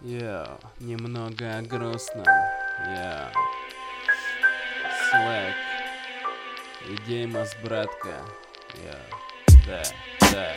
Немного грустно. Слэк и Деймос, братка. Да.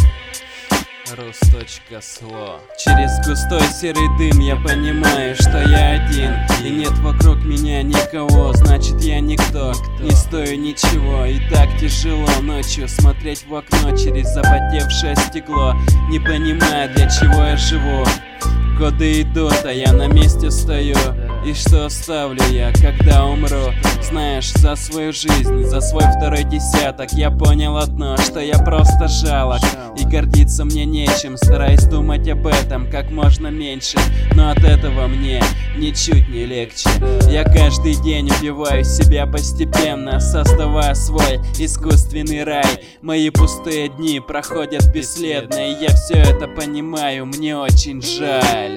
Рус.сло. Через густой серый дым я понимаю, что я один, и нет вокруг меня никого, значит я никто, не стою ничего. И так тяжело ночью смотреть в окно через запотевшее стекло, не понимая, для чего я живу. Годы идут, а я на месте стою. И что оставлю я, когда умру? Знаешь, за свою жизнь, за свой второй десяток я понял одно, что я просто жалок, и гордиться мне нечем. Стараюсь думать об этом как можно меньше, но от этого мне ничуть не легче. Я каждый день убиваю себя постепенно, создавая свой искусственный рай. Мои пустые дни проходят бесследно, и я все это понимаю, мне очень жаль.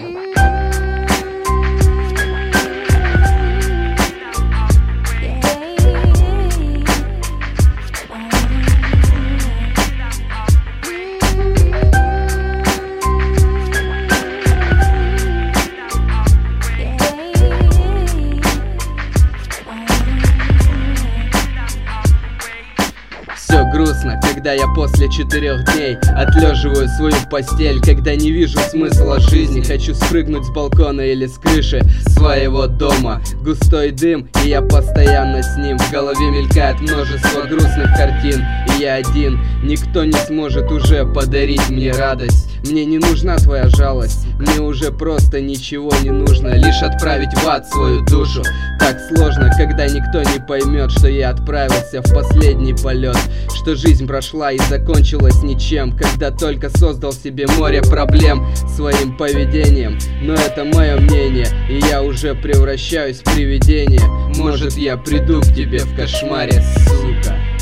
Все грустно, когда я после 4 дней отлеживаю свою постель, когда не вижу смысла жизни, хочу спрыгнуть с балкона или с крыши своего дома. Густой дым, и я постоянно с ним. В голове мелькает множество грустных картин, и я один. Никто не сможет уже подарить мне радость. Мне не нужна твоя жалость, мне уже просто ничего не нужно, лишь отправить в ад свою душу. Так сложно, когда никто не поймет, что я отправился в последний полет, что жизнь прошла и закончилась ничем, когда только создал себе море проблем своим поведением. Но это мое мнение, и я уже превращаюсь в привидение. Может, я приду к тебе в кошмаре, сука.